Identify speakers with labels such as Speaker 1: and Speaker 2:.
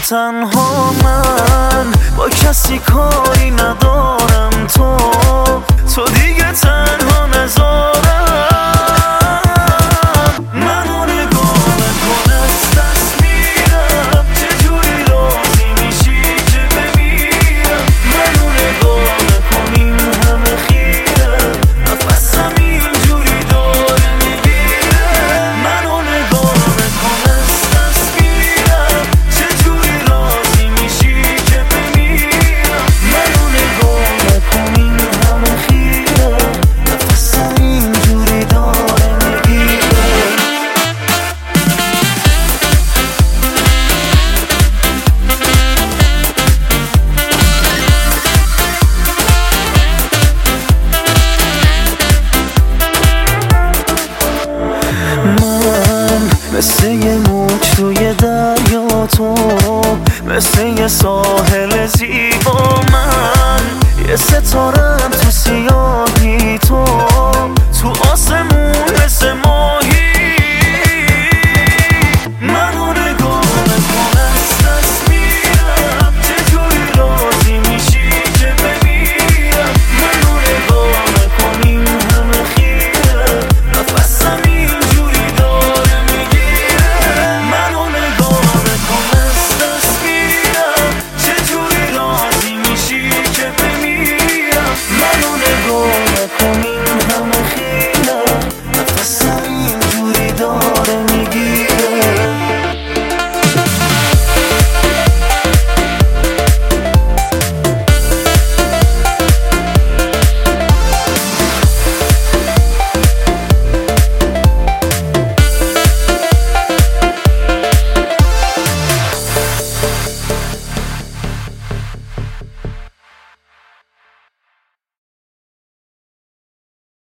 Speaker 1: تنها من با کسی کاری ندارم، تو دیگه تنها نذارم. منو نگاه نکن از دست میرم، چجوری راضی میشی که بمیرم. منو نگاه نکن این همه خیره، نفسم اینجوری داره میگیره. منو نگاه نکن از دست میرم، چجوری راضی میشی که بمیرم. منو نگاه نکن این همه خیره، نفسم اینجوری داره میگیره. من مثل یه موج توی دریا، تو مثل یه ساحل زیبا. من یه ستارم